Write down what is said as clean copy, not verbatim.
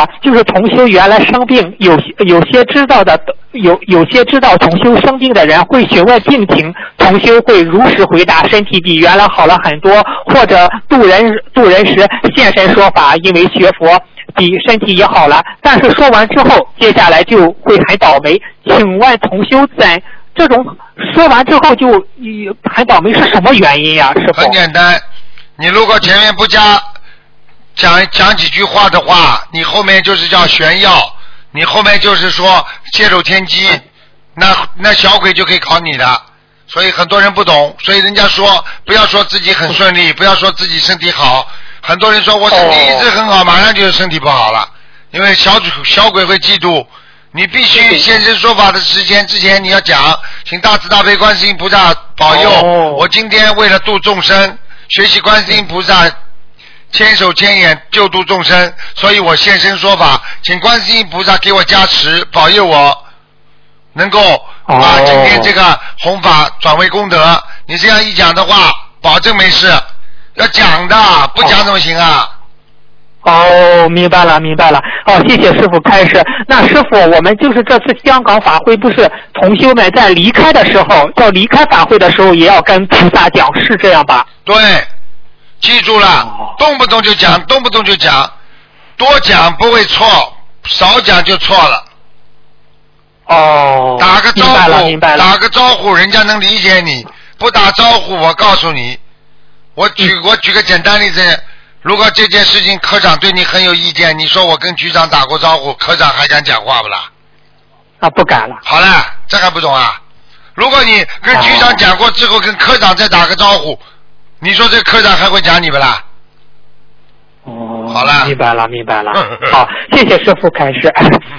呀，就是同修原来生病，有些知道的，有些知道同修生病的人会询问病情，同修会如实回答，身体比原来好了很多，或者渡人时现身说法，因为学佛比身体也好了，但是说完之后，接下来就会很倒霉。请问同修这种说完之后就很倒霉是什么原因呀？师父？ 很简单，你如果前面不加讲几句话的话，你后面就是叫炫耀，你后面就是说泄露天机，那小鬼就可以考你的。所以很多人不懂，所以人家说不要说自己很顺利，不要说自己身体好。很多人说我身体一直很好，马上就是身体不好了，因为小鬼会嫉妒。你必须现身说法的时间之前你要讲，请大慈大悲观世音菩萨保佑，我今天为了度众生，学习观世音菩萨千手千眼救度众生，所以我现身说法，请观世音菩萨给我加持，保佑我能够把今天这个弘法转为功德。你这样一讲的话，保证没事，要讲的，不讲怎么行啊？ 明白了。谢谢师父开示。那师父，我们就是这次香港法会，不是同修们在离开的时候，要离开法会的时候，也要跟菩萨讲，是这样吧？ 对，记住了，动不动就讲，多讲不会错，少讲就错了。打个招呼， 明白了。 打个招呼，人家能理解你；不打招呼，我告诉你，我举个简单例子。如果这件事情科长对你很有意见，你说我跟局长打过招呼，科长还敢讲话不啦？ 不敢了。 好了，这还不懂啊？如果你跟局长讲过之后，跟科长再打个招呼，你说这科长还会讲你不啦？好了， 明白了。好，谢谢师父开示。